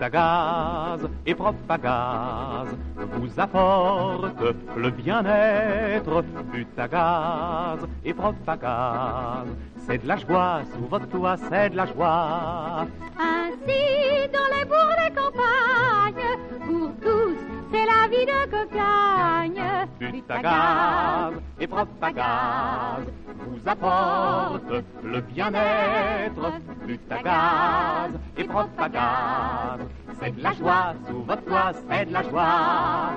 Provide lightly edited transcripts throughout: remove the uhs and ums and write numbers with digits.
Butagaz et Propagaz vous apporte le bien-être. Butagaz et Propagaz, c'est de la joie sous votre toit, c'est de la joie. Ainsi, dans les bourgs, les campagnes, pour tous, c'est la vie de cocagne. Butagaz et Propagaz vous apporte le bien-être. Butagaz et Propagaz, c'est de la joie sous votre toit, c'est de la joie.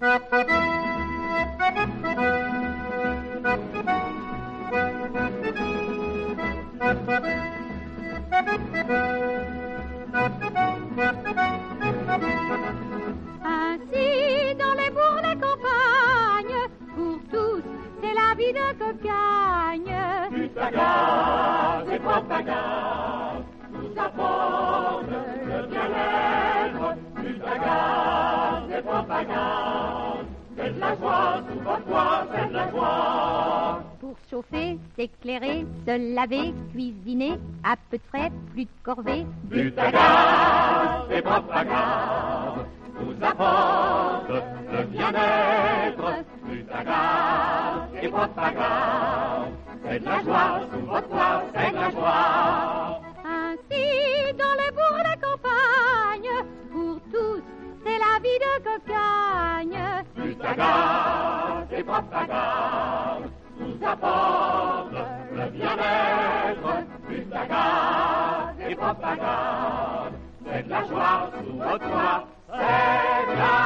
Ainsi, dans les bourgs, les campagnes, pour tous, c'est la vie de cocagne. Butagaz et Propagaz vous apporte le bien-être. Butagaz et Propagaz, c'est de la joie sous votre toit, c'est de la joie. Pour chauffer, s'éclairer, se laver, cuisiner, à peu de frais, plus de corvée. Butagaz et Propagaz vous apporte le bien-être. Butagaz et Propagaz, c'est de la joie sous votre toit, c'est de la joie. Ainsi, dans les bourgs, les campagnes, pour tous, c'est la vie de cocagne. Butagaz et Propagaz vous apporte le bien-être. Butagaz et Propagaz, c'est de la joie sous votre toit, c'est de la